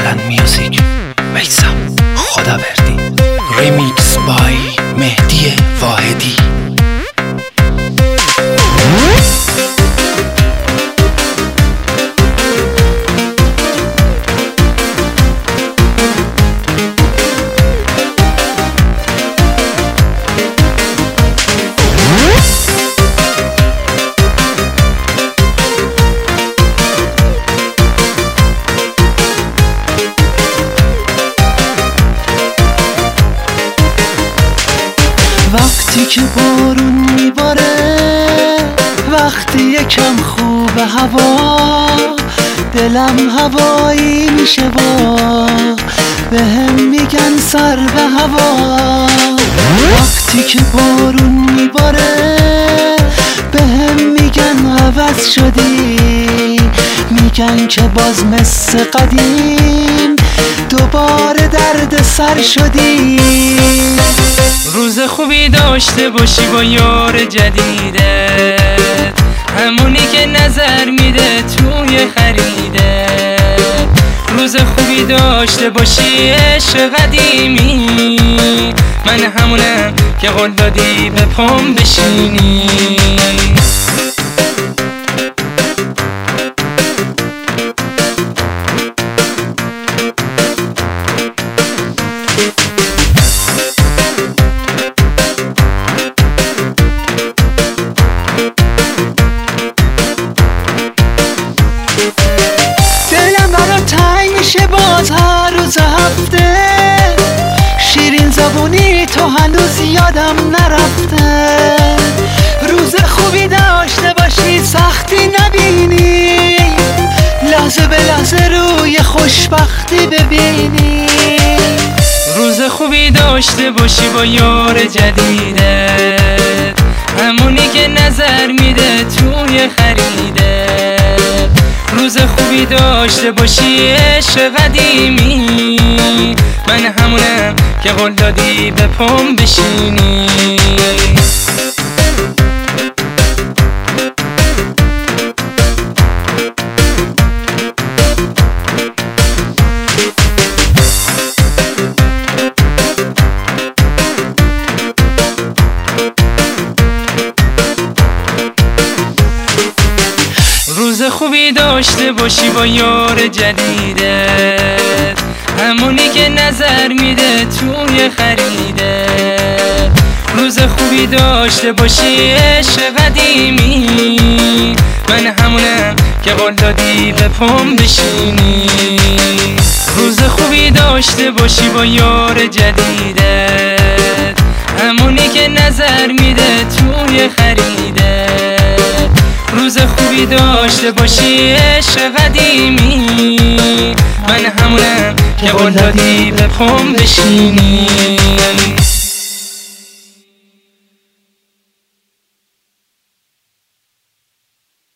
آلن میوزیک میثم خداوردی ریمیکس بای مهدی واحدی. وقتی که بارون میباره، وقتی یکم خوب هوا، دلم هوایی میشه و بهم میگن سر به هوا. وقتی که بارون میباره بهم میگن عوض شدی، میگن که باز مثل قدیم دوباره درد سر شدی. روز خوبی داشته باشی با یار جدیدت، همونی که نظر میده توی خریدت. روز خوبی داشته باشی عشق قدیمی، من همونم که قول دادی به پام بشینی. باز هر روز هفته شیرین زبونی تو هنوز یادم نرفته. روز خوبی داشته باشی سختی نبینی، لحظه به لحظه روی خوشبختی ببینی. روز خوبی داشته باشی با یار جدیدت، همونی که نظر میده توی خریدت. روز خوبی داشته باشی عشق قدیمی، من همونم که قول دادی به پام بشینی. روز خوبی داشته باشی با یار جدیدت، همونی که نظر میده توی خریدت. روز خوبی داشته باشی عشق قدیمی، من همونم که قول دادی به پام بشینی. روز خوبی داشته باشی با یار جدیدت، همونی که نظر میده توی خریدت. روز خوبی داشته باشی عشق قدیمی، من همونم که قول دادی به پام بشینی.